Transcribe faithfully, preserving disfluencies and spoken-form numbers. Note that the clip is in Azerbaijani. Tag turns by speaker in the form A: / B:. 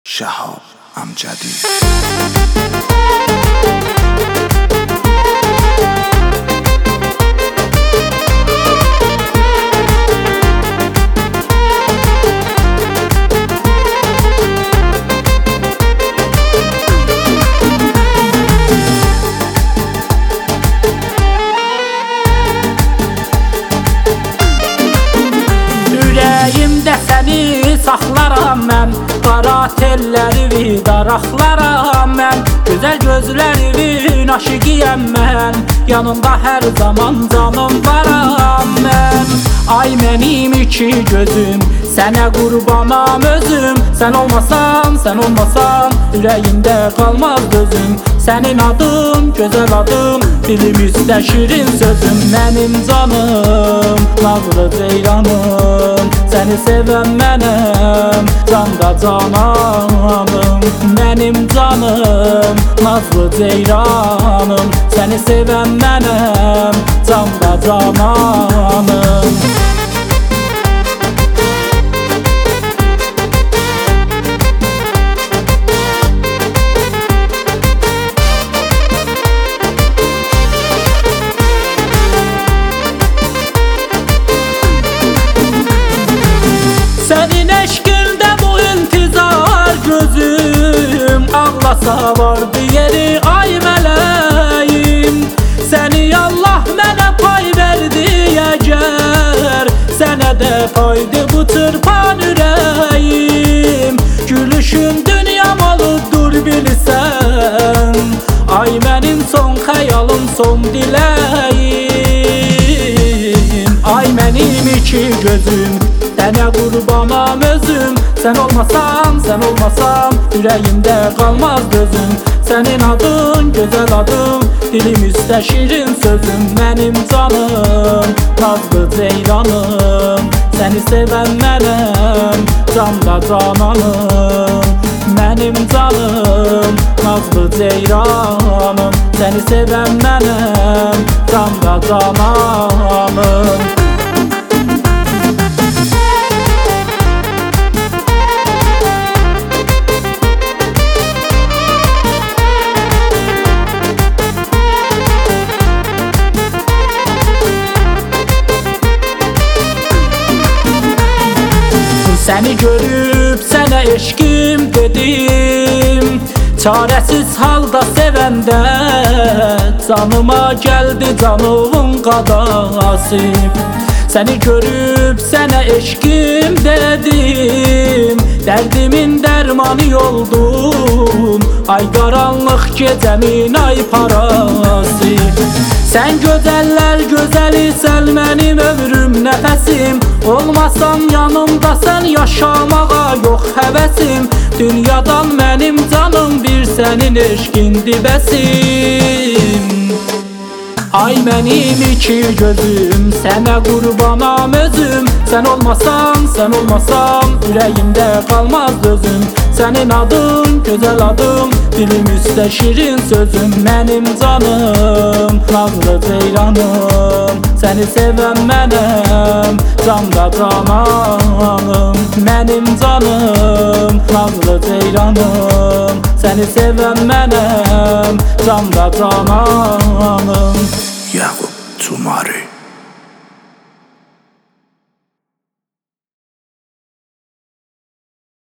A: شهاب امجدی.
B: Ürəyimdə səni saxlaram mən, qara telləri daraqlaram mən, gözəl gözlərinin aşiqiyəm mən, yanında hər zaman canım varam mən. Ay mənim iki gözüm, sənə qurbanam özüm, sən olmasan, sən olmasan ürəyimdə qalmaz gözüm. Sənin adın, gözəl adım, dilim üstə şirin sözüm. Mənim canım, nazlı ceyranım, səni sevən mənəm, canda cananım. Mənim canım, nazlı ceyranım, səni sevən mənəm, canda cananım. Sənin eşqində bu intizar gözüm, ağlasa vardı yeri ay mələyim. Səni Allah mənə pay verdi əgər, sənə də paydı bu çırpan ürəyim. Gülüşün dünyam olubdur bilsən, ay mənim son xəyalım, son diləyim. Ay mənim iki gözüm, sənə qurbanam özüm, sən olmasan, sən olmasan ürəyimdə qalmaz gözüm. Sənin adın, gözəl adım, dilim üstə şirin sözüm. Mənim canım, nazlı ceyranım, səni sevən mənəm, canda cananım. Mənim canım, nazlı ceyranım, səni sevən mənəm, canda cananım. Səni görüb sənə eşqim dedim, çarəsiz halda sevəndə canıma gəldi canımın qadası. Səni görüb sənə eşqim dedim, dərdimin dərmanı oldun, ay qaranlıq gecəmin ay parası. Sən gözəllər gözəlisən, mənim ömrüm nəfəsim, olmasan yanımda sən yaşamağa yox həvəsim. Dünyadan mənim canım bir sənin eşqindir bəsim. Ay mənim iki gözüm, sənə qurbanam özüm, sən olmasan, sən olmasan ürəyimdə qalmaz gözüm. Sənin adın, gözəl adım, dilim üstə şirin sözüm. Mənim canım, nazlı ceyranım, səni sevən mənəm, canda cananım. Mənim canım, nazlı ceyranım, səni sevən mənəm, canda cananım.
A: Yaqub Cumari.